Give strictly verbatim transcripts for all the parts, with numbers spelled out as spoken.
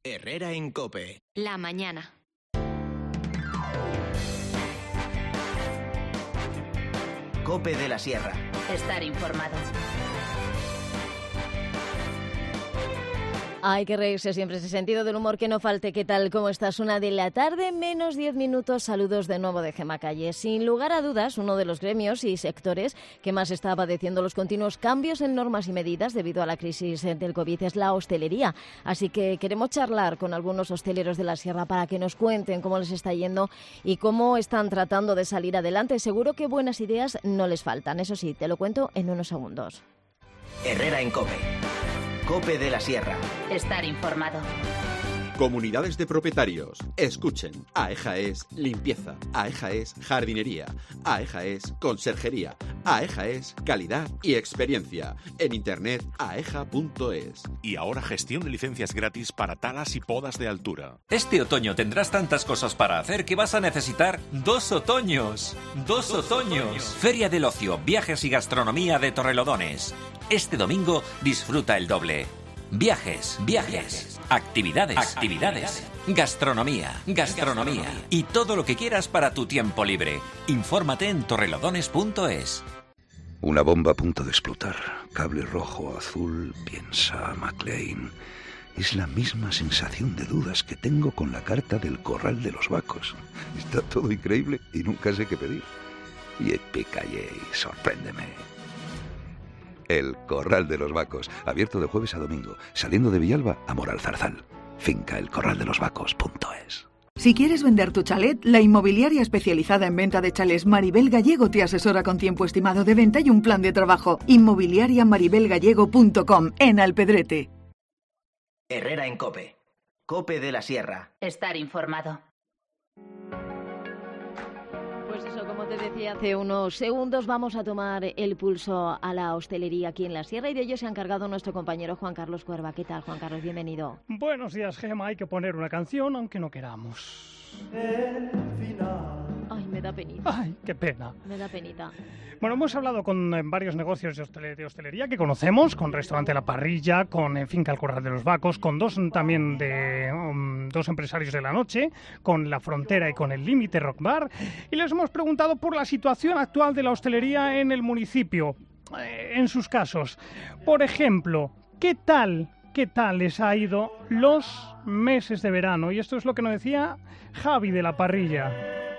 Herrera en COPE. La mañana. COPE de la Sierra. Estar informado. Hay que reírse siempre, ese sentido del humor que no falte. ¿Qué tal? ¿Cómo estás? Una de la tarde, menos diez minutos. Saludos de nuevo de Gemma Calle. Sin lugar a dudas, uno de los gremios y sectores que más está padeciendo los continuos cambios en normas y medidas debido a la crisis del COVID es la hostelería. Así que queremos charlar con algunos hosteleros de la Sierra para que nos cuenten cómo les está yendo y cómo están tratando de salir adelante. Seguro que buenas ideas no les faltan. Eso sí, te lo cuento en unos segundos. Herrera en COPE. COPE de la Sierra. Estar informado. Comunidades de propietarios. Escuchen. AEJA es limpieza. AEJA es jardinería. AEJA es conserjería. AEJA es calidad y experiencia. En internet aeja punto es. Y ahora gestión de licencias gratis para talas y podas de altura. Este otoño tendrás tantas cosas para hacer que vas a necesitar dos otoños. Dos, dos otoños. otoños. Feria del Ocio, Viajes y Gastronomía de Torrelodones. Este domingo disfruta el doble. Viajes, viajes, actividades, actividades, gastronomía, gastronomía y todo lo que quieras para tu tiempo libre. Infórmate en torrelodones punto es. Una bomba a punto de explotar. Cable rojo, azul, piensa McLean. Es la misma sensación de dudas que tengo con la carta del Corral de los Vacos. Está todo increíble y nunca sé qué pedir. Y Epicayé, sorpréndeme. El Corral de los Vacos, abierto de jueves a domingo, saliendo de Villalba a Moralzarzal. Finca el corral de los vacos punto es. Si quieres vender tu chalet, la inmobiliaria especializada en venta de chalés Maribel Gallego te asesora con tiempo estimado de venta y un plan de trabajo. Inmobiliaria maribel gallego punto com, en Alpedrete. Herrera en COPE. COPE de la Sierra. Estar informado. Pues eso, como te decía hace unos segundos, vamos a tomar el pulso a la hostelería aquí en la Sierra y de ello se ha encargado nuestro compañero Juan Carlos Cuerva. ¿Qué tal, Juan Carlos? Bienvenido. Buenos días, Gemma. Hay que poner una canción, aunque no queramos. El final. Ay, me da penita. Ay, qué pena. Me da penita. Bueno, hemos hablado con eh, varios negocios de, hostel- de hostelería que conocemos, con Restaurante La Parrilla, con eh, Finca El Corral de los Vacos, con dos también de um, dos empresarios de la noche, con La Frontera y con El Límite Rock Bar, y les hemos preguntado por la situación actual de la hostelería en el municipio, eh, en sus casos. Por ejemplo, ¿qué tal, qué tal les ha ido los meses de verano? Y esto es lo que nos decía Javi de La Parrilla.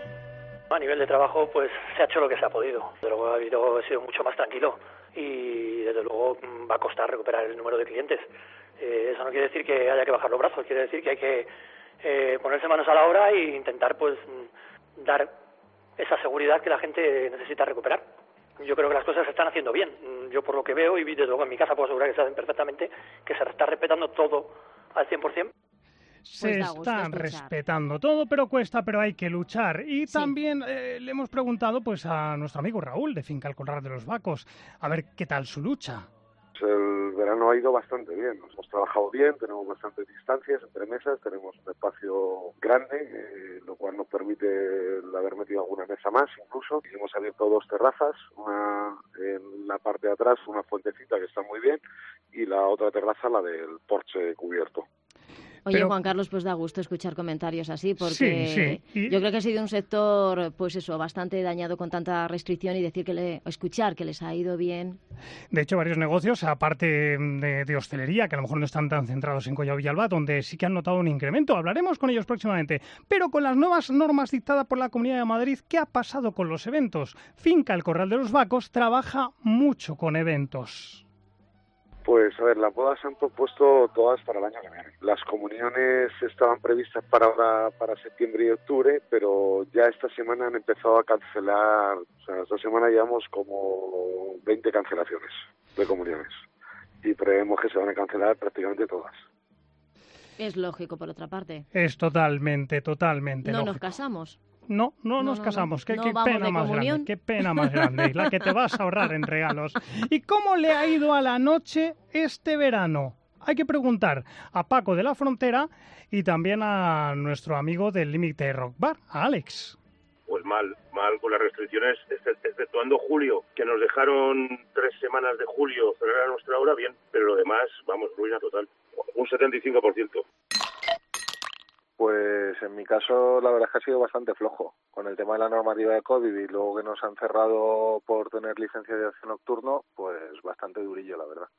A nivel de trabajo, pues se ha hecho lo que se ha podido. Desde luego ha habido, ha sido mucho más tranquilo y desde luego va a costar recuperar el número de clientes. Eh, eso no quiere decir que haya que bajar los brazos, quiere decir que hay que eh, ponerse manos a la obra e intentar pues dar esa seguridad que la gente necesita recuperar. Yo creo que las cosas se están haciendo bien. Yo por lo que veo y desde luego en mi casa puedo asegurar que se hacen perfectamente, que se está respetando todo al cien por ciento. Se pues están respetando todo, pero cuesta, pero hay que luchar. Y sí. también eh, le hemos preguntado pues a nuestro amigo Raúl de Finca El Corral de los Vacos, a ver qué tal su lucha. El verano ha ido bastante bien, nos hemos trabajado bien, tenemos bastantes distancias entre mesas, tenemos un espacio grande, eh, lo cual nos permite haber metido alguna mesa más incluso. Y hemos abierto dos terrazas, una en la parte de atrás, una fuentecita que está muy bien, y la otra terraza, la del porche cubierto. Oye, Pero, Juan Carlos, pues da gusto escuchar comentarios así, porque sí, sí. Y... yo creo que ha sido un sector, pues eso, bastante dañado con tanta restricción y decir que le, escuchar que les ha ido bien. De hecho, varios negocios, aparte de, de hostelería, que a lo mejor no están tan centrados en Collao Villalba, donde sí que han notado un incremento. Hablaremos con ellos próximamente. Pero con las nuevas normas dictadas por la Comunidad de Madrid, ¿qué ha pasado con los eventos? Finca El Corral de los Vacos trabaja mucho con eventos. Pues a ver, las bodas se han propuesto todas para el año que viene. Las comuniones estaban previstas para ahora, para septiembre y octubre, pero ya esta semana han empezado a cancelar, o sea, esta semana llevamos como veinte cancelaciones de comuniones y prevemos que se van a cancelar prácticamente todas. Es lógico, por otra parte. Es totalmente, totalmente no lógico. No nos casamos. No, no, no nos no, casamos. No, qué, no qué pena más comunión. grande. Qué pena más grande. La que te vas a ahorrar en regalos. ¿Y cómo le ha ido a la noche este verano? Hay que preguntar a Paco de La Frontera y también a nuestro amigo del Límite Rock Bar, a Alex. Pues mal, mal con las restricciones, exceptuando julio, que nos dejaron tres semanas de julio cerrar a nuestra hora, bien, pero lo demás, vamos, ruina total. Un setenta y cinco por ciento. Pues en mi caso la verdad es que ha sido bastante flojo. Con el tema de la normativa de COVID y luego que nos han cerrado por tener licencia de ocio nocturno, pues bastante durillo, la verdad.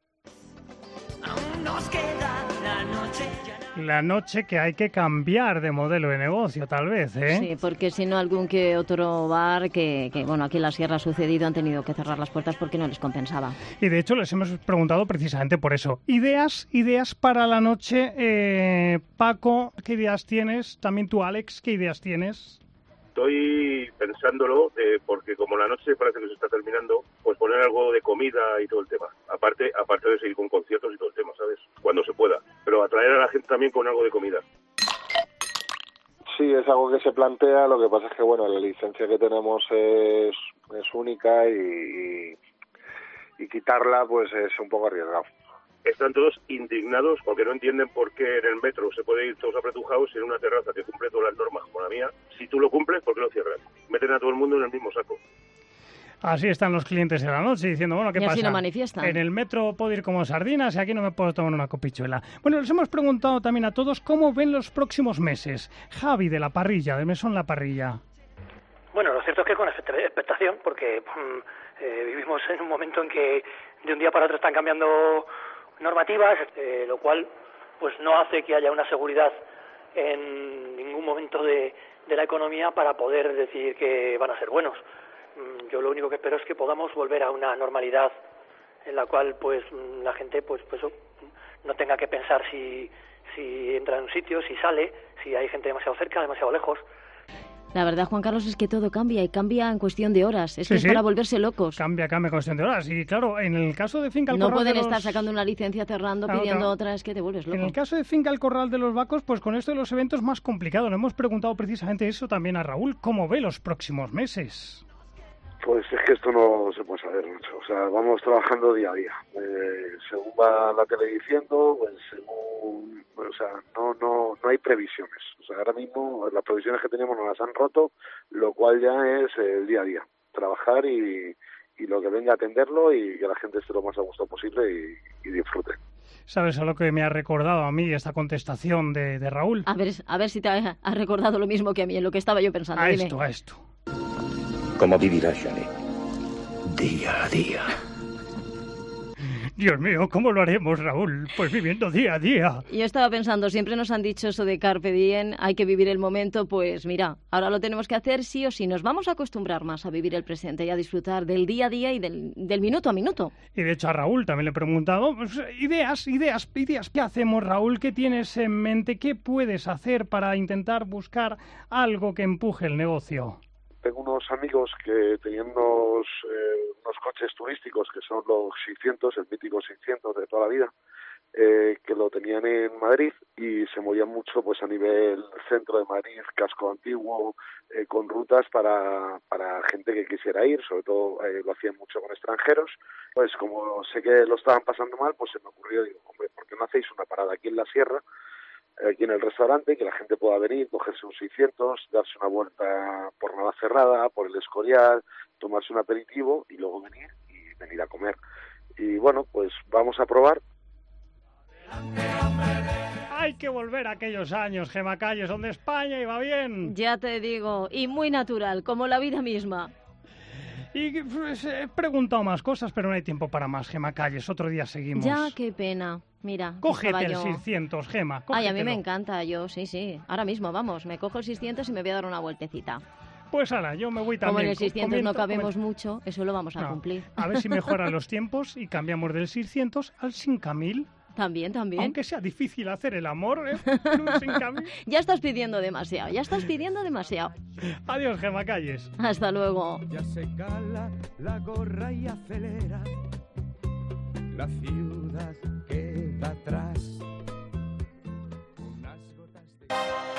Aún nos queda la noche. La noche que hay que cambiar de modelo de negocio, tal vez, ¿eh? Sí, porque si no, algún que otro bar que, que, bueno, aquí en la Sierra ha sucedido, han tenido que cerrar las puertas porque no les compensaba. Y de hecho les hemos preguntado precisamente por eso. Ideas, ideas para la noche. Eh, Paco, ¿qué ideas tienes? También tú, Alex, ¿qué ideas tienes? Estoy pensándolo, eh, porque como la noche parece que se está terminando, pues poner algo de comida y todo el tema. Aparte aparte de seguir con conciertos y todo el tema, ¿sabes? Cuando se pueda. Pero atraer a la gente también con algo de comida. Sí, es algo que se plantea, lo que pasa es que, bueno, la licencia que tenemos es, es única y, y, y quitarla pues es un poco arriesgado. Están todos indignados porque no entienden por qué en el metro se puede ir todos apretujados y en una terraza que cumple todas las normas como la mía, si tú lo cumples, ¿por qué lo cierras? Meten a todo el mundo en el mismo saco. Así están los clientes de la noche diciendo, bueno, ¿qué y pasa? así lo manifiestan. En el metro puedo ir como sardinas y aquí no me puedo tomar una copichuela. Bueno, les hemos preguntado también a todos cómo ven los próximos meses. Javi, de La Parrilla, de Mesón La Parrilla. Bueno, lo cierto es que con expectación, porque eh, vivimos en un momento en que de un día para otro están cambiando normativas, eh, lo cual pues no hace que haya una seguridad en ningún momento de, de la economía para poder decir que van a ser buenos. Yo lo único que espero es que podamos volver a una normalidad en la cual pues la gente pues pues no tenga que pensar si si entra en un sitio, si sale, si hay gente demasiado cerca, demasiado lejos. La verdad, Juan Carlos, es que todo cambia y cambia en cuestión de horas. Es Sí, que es sí. para volverse locos. Cambia, cambia en cuestión de horas. Y claro, en el caso de Finca El No Corral pueden de los... estar sacando una licencia, cerrando, Claro, pidiendo claro. otra, es que te vuelves loco. En el caso de Finca El Corral de los Vacos, pues con esto de los eventos más complicado. Le hemos preguntado precisamente eso también a Raúl. ¿Cómo ve los próximos meses? Pues es que esto no se puede saber mucho. O sea, vamos trabajando día a día. Eh, según va la tele diciendo, pues según... O sea, no, no, no hay previsiones. O sea, ahora mismo las previsiones que teníamos nos las han roto, lo cual ya es el día a día. Trabajar y, y lo que venga a atenderlo y que la gente esté lo más a gusto posible y, y disfrute. ¿Sabes a lo que me ha recordado a mí esta contestación de, de Raúl? A ver, a ver si te ha, ha recordado lo mismo que a mí, en lo que estaba yo pensando. A Dime. esto, a esto. ¿Cómo vivirás, Johnny? Día a día. Dios mío, ¿cómo lo haremos, Raúl? Pues viviendo día a día. Yo estaba pensando, siempre nos han dicho eso de carpe diem, hay que vivir el momento, pues mira, ahora lo tenemos que hacer sí o sí. Nos vamos a acostumbrar más a vivir el presente y a disfrutar del día a día y del, del minuto a minuto. Y de hecho a Raúl también le he preguntado, pues, ideas, ideas, ideas. ¿Qué hacemos, Raúl? ¿Qué tienes en mente? ¿Qué puedes hacer para intentar buscar algo que empuje el negocio? Tengo unos amigos que tenían unos, eh, unos coches turísticos que son los seiscientos, el mítico seiscientos de toda la vida, eh, que lo tenían en Madrid y se movían mucho pues a nivel centro de Madrid, casco antiguo, eh, con rutas para, para gente que quisiera ir, sobre todo eh, lo hacían mucho con extranjeros. Pues como sé que lo estaban pasando mal, pues se me ocurrió, digo, hombre, ¿por qué no hacéis una parada aquí en la sierra, aquí en el restaurante, que la gente pueda venir, cogerse un seiscientos, darse una vuelta por Navacerrada, por el Escorial, tomarse un aperitivo y luego venir y venir a comer? Y bueno, pues vamos a probar. Hay que volver a aquellos años, Gema Calles, donde España iba bien. Ya te digo, y muy natural, como la vida misma. Y pues, he preguntado más cosas, pero no hay tiempo para más, Gema Calles. Otro día seguimos. Ya, qué pena. Mira, Cógete estaba el yo... seiscientos, Gema, Ay, cógetelo. a mí me encanta, yo, sí, sí. Ahora mismo, vamos, me cojo el seiscientos y me voy a dar una vueltecita. Pues ahora, yo me voy también. Como en el seiscientos no Comento- cabemos comento- mucho, eso lo vamos a No, cumplir. A ver si mejoran los tiempos y cambiamos del seiscientos al cinco mil. También, también. Aunque sea difícil hacer el amor, ¿eh? Un cinco mil. Ya estás pidiendo demasiado, ya estás pidiendo demasiado. Adiós, Gema Calles. Hasta luego. Ya se cala la gorra y acelera. La ciudad queda atrás. Unas gotas de...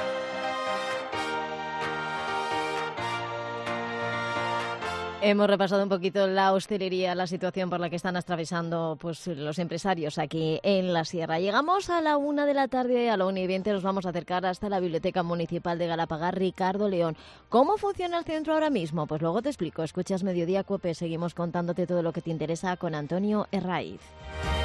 Hemos repasado un poquito la hostelería, la situación por la que están atravesando pues, los empresarios aquí en la Sierra. Llegamos a la una de la tarde, a la una y veinte nos vamos a acercar hasta la Biblioteca Municipal de Galapagar, Ricardo León. ¿Cómo funciona el centro ahora mismo? Pues luego te explico. Escuchas Mediodía Cope, seguimos contándote todo lo que te interesa con Antonio Herraiz.